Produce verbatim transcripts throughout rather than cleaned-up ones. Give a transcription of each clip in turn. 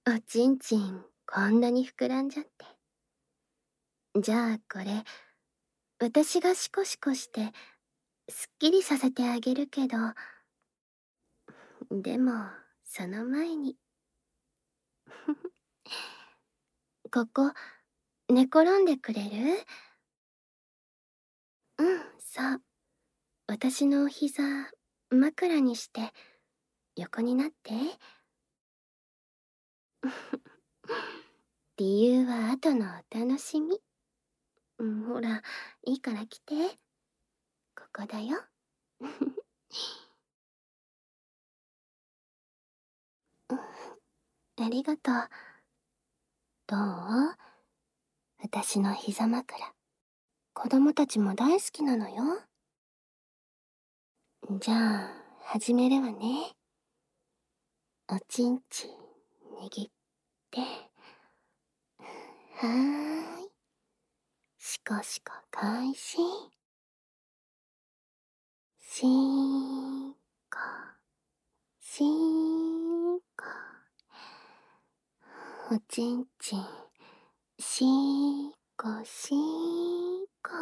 おちんちん、こんなに膨らんじゃって。じゃあこれ、私がシコシコして、すっきりさせてあげるけど、でも、その前に。ここ、寝転んでくれる？うん、そう。私のお膝、枕にして、横になって。理由は後のお楽しみ。うん、ほら、いいから来て。ここだよ。ありがとう。どう？私の膝枕。子供たちも大好きなのよ。じゃあ、始めるわね。おちんちん握って。はーい。しこしこ開始。しーこ、しーこ。おちんちん、しーこしーこ。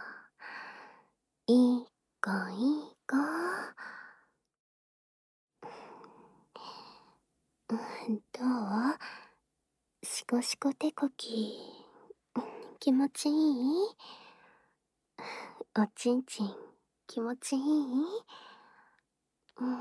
いい子いい子。うん、どう？しこしこ手こき、気持ちいい？おちんちん、気持ちいい？うん。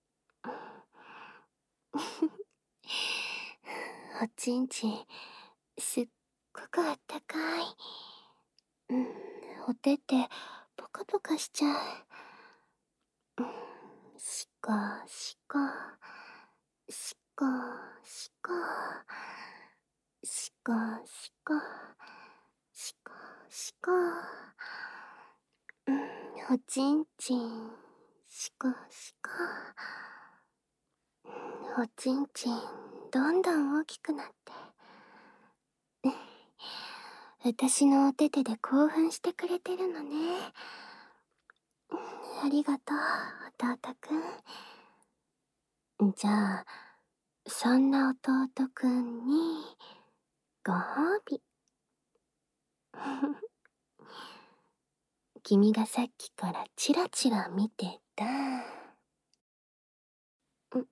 おちんちん、すっごくあったかい。うん、お手ってポカポカしちゃう。うん、しこしこ、しこしこ、しこしこ、しこしこ。うん、おちんちん、しこしこ。おちんちん、どんどん大きくなって。私のお手手で興奮してくれてるのね。ありがとう、弟くん。じゃあ、そんな弟くんに、ご褒美。君がさっきからチラチラ見てた。ん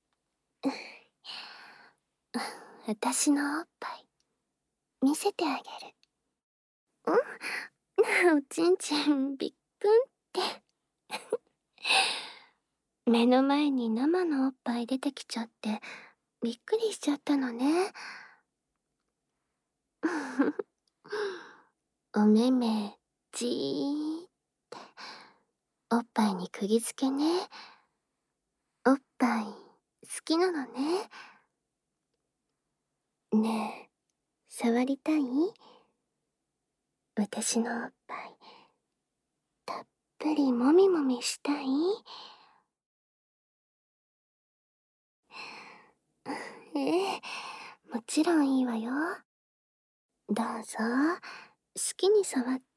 私のおっぱい、見せてあげる。んおちんちん、びっくんって。目の前に生のおっぱい出てきちゃって、びっくりしちゃったのね。お目目、じーって、おっぱいに釘付けね。おっぱい、好きなのね。ねえ、触りたい？私のおっぱい、たっぷりもみもみしたい？ええ、もちろんいいわよ。どうぞ、好きに触って。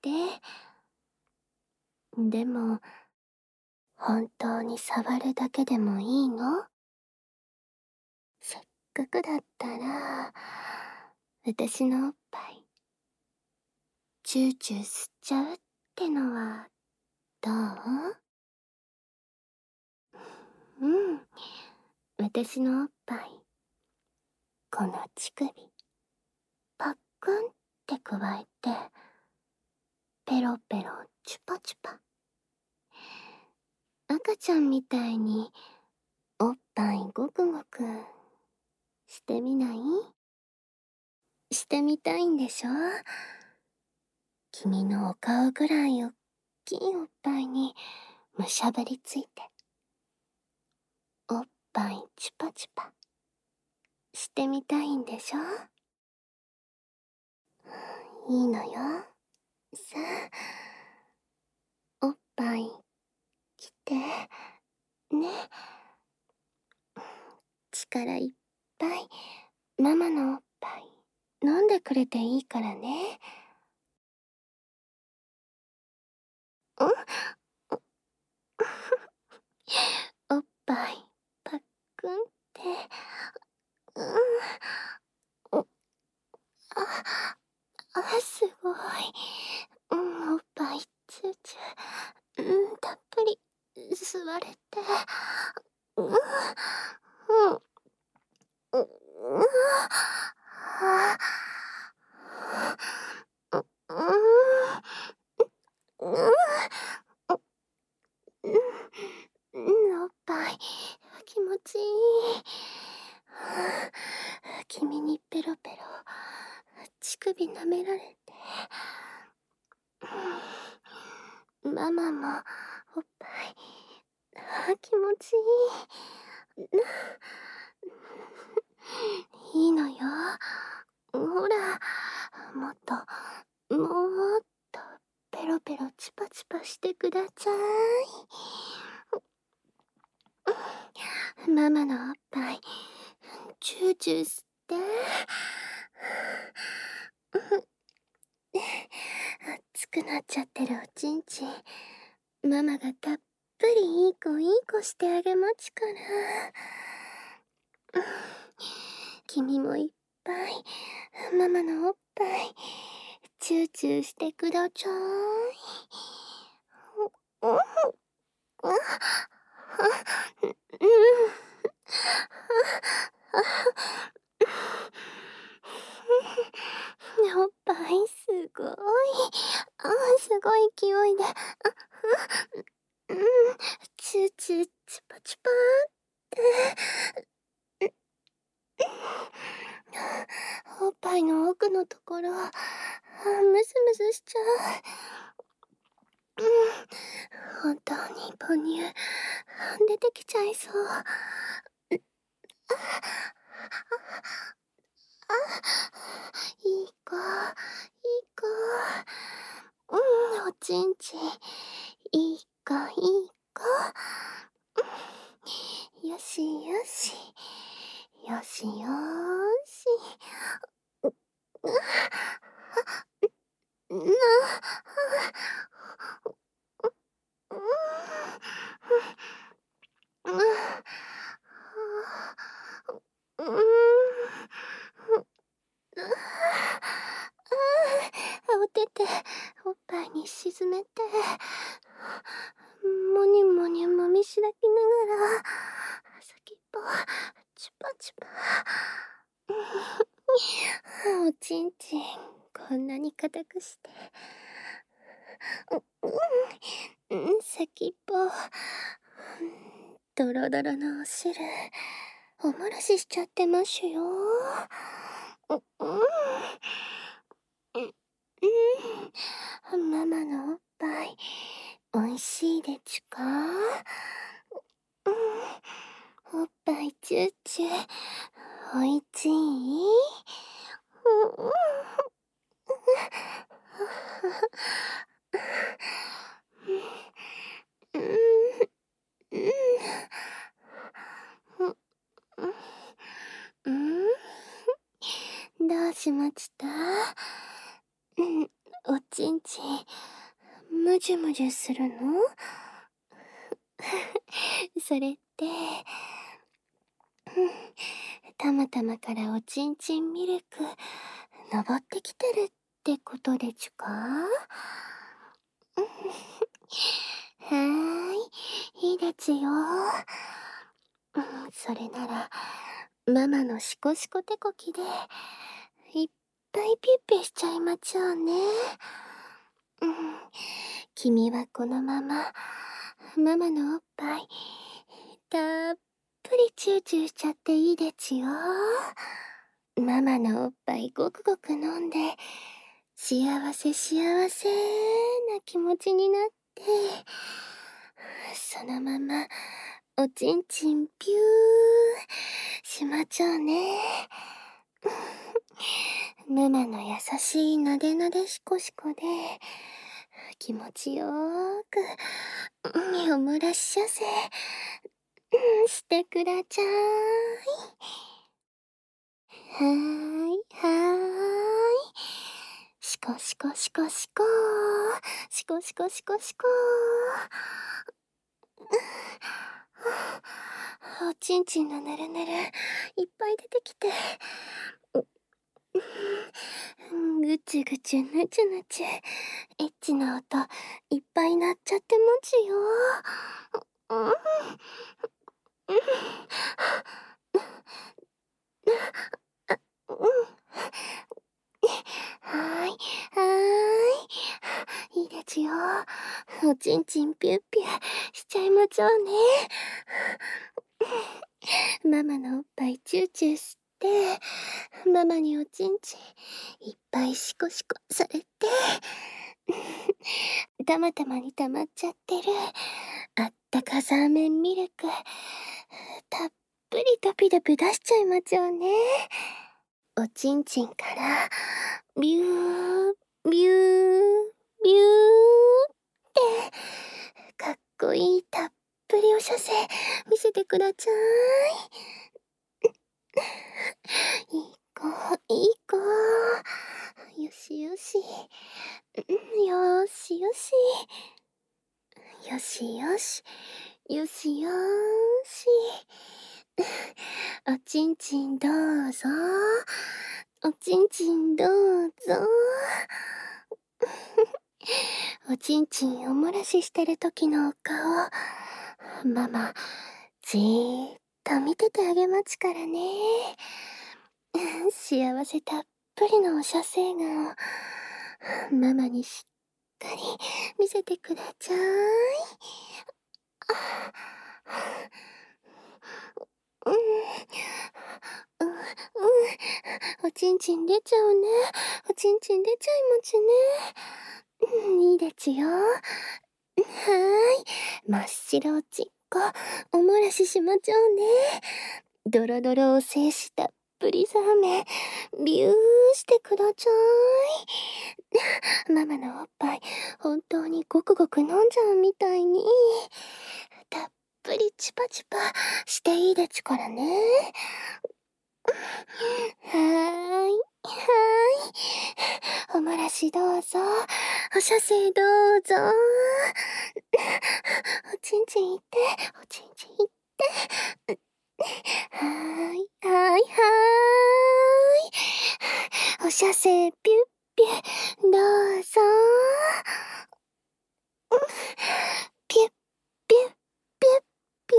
でも、本当に触るだけでもいいの？せっかくだったら、私のおっぱい、チューチュー吸っちゃうってのは、どう？うん。私のおっぱい、この乳首、パックンって加えて、ペロペロチュパチュパ。赤ちゃんみたいに、おっぱいごくごく、してみない？してみたいんでしょ？君のお顔ぐらいおっきいおっぱいに、むしゃぶりついて。おっぱいチュパチュパ、してみたいんでしょ？いいのよ。さあ、おっぱい、来て、ね。力いっぱい、ママのおっぱい、飲んでくれていいからね。んおっぱい、パックンって、うん。 ああ、う、うーん。う、ううん、うん、おっぱい、気持ちいい。君にペロペロ、乳首舐められて。ママもおっぱい、あ、気持ちいい。いいのよ。ほら、もっと、もっと、ペロペロチュパチュパしてください。ママのおっぱい、チューチュー吸って。熱くなっちゃってるおちんちん、ママがたっぷりいい子いい子してあげまちから。君もいっぱいママのおっぱいチューチューしてくだちゃーい。うん、うん、おっぱいすごい。あ、すごい勢いで。うん、チューチューチュパチュパーって。おっぱいの奥のところ、ムスムスしちゃう。うん、本当に母乳出てきちゃいそう。あ、いい子、いい子。うん、おちんちん、いい子、いい子。うん、よしよし、よしよし。う、う、な、う、うん、うん、うん、おてておっぱいに沈めて、もにもにもみしだきながら先っぽチュパチュパ。おちんちんこんなに硬くして、うん、うん、先っぽドロドロのお汁お漏らししちゃってますよ。うん、うん、うん、ママのおっぱいおいしいでちゅか？うん、おっぱいチューチューおいちい？うん、うん、うん、うん、うん、どうしました？うん、おちんちんむじゅむじゅするの？それって、うん、たまたまからおちんちんミルク登ってきてるってことでちゅか？はーい、いいですよ。うん、それなら、ママのシコシコ手こきで、いっぱいピッピしちゃいまちょうね。うん、君はこのまま、ママのおっぱい、たっぷりチューチューしちゃっていいでちよ。ママのおっぱいごくごく飲んで、幸せ幸せな気持ちになって、そのままおちんちんピューしまちょうね。ママの優しいなでなでしこしこで気持ちよーく身を漏らしちゃせ、うん、してくだちゃーい。はーいはーい、しこしこしこしこー、しこしこしこしこー。おちんちんのぬるぬるいっぱい出てきて、ぐちゅぐちゅぬちゅぬちゅエッチな音いっぱい鳴っちゃってもちよ。うん、うん、 おちんちんピュッピュしちゃいまちょうね。ママのおっぱいチューチュー吸って、ママにおちんちんいっぱいシコシコされて、たまたまに溜まっちゃってるあったかサーメンミルクたっぷりドピドピ出しちゃいまちょうね。おちんちんからビュービュービューってかっこいいたっぷりお射精見せてくだちゃい。いい子いい子、よしよし、よしよし、よしよし、よしよし。おちんちんどうぞ、おちんちんどうぞ。おちんちんおもらししてる時のお顔、ママじーっと見ててあげまちからね。幸せたっぷりのお射精顔、ママにしっかり見せてくだちゃい。うん、うん、うん、おちんちん出ちゃうね。おちんちん出ちゃいまちね。うん、いいでちゅよ。はーい、真っ白おちんこ、おもらししまちょうね。ドロドロお精子たっぷりザーメン、ビューしてくだちゃい。ママのおっぱい、本当にごくごく飲んじゃうみたいに、たっぷりチュパチュパしていいでちゅからね。はーい、はーい。おもらしどうぞ、お射精どうぞ。おちんちんいって、おちんちんいって。はーい、はーい、はーい。お射精ピュッピュ、どうぞ。ピュッピュッピュッピ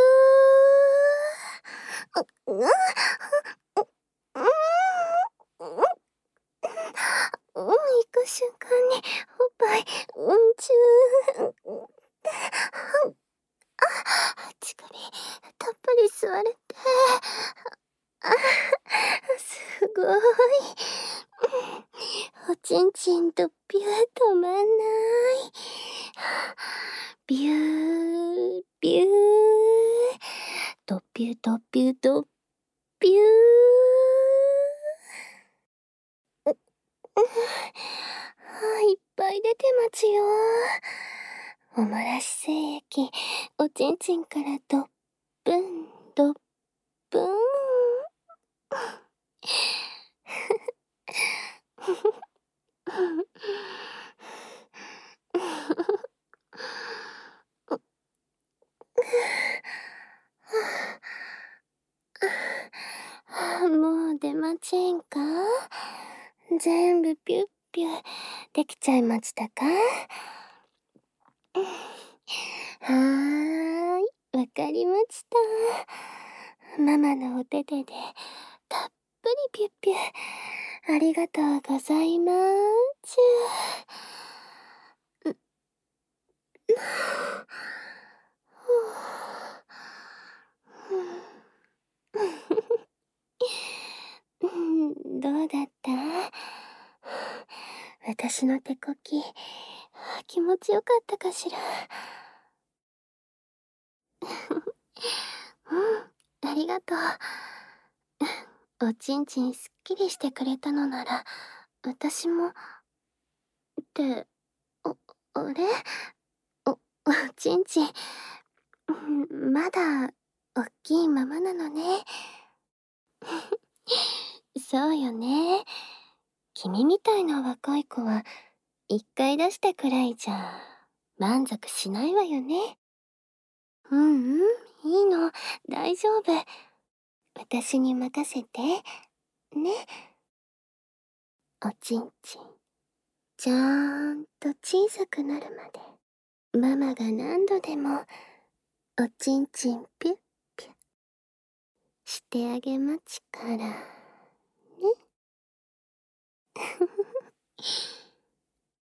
ュー。う、う、うん、行く瞬間におっぱいうんちゅー。あ、乳首たっぷり吸われて、あ、すごい。おちんちんとビュー止まんない。ビュービュー、ドピュドピュドピュー。あ、いっぱい出てまちよ。おもらし精液、おちんちんからどっぷんどっぷん。もう出まちんか？全部ピュッピュできちゃいましたか？はーい、わかりました。ママのお手手でたっぷりピュッピュ、ありがとうございまーちゅ。どうだった？私の手こき、気持ちよかったかしら？うん、ありがとう。おちんちんすっきりしてくれたのなら、私も、って、お、あれ？お、おちんちん、まだ、おっきいままなのね。そうよね。君みたいな若い子は、一回出したくらいじゃ、満足しないわよね。うんうん、いいの、大丈夫。私に任せて、ね。おちんちん、ちゃーんと小さくなるまで、ママが何度でも、おちんちんピュッピュしてあげまちから、ね。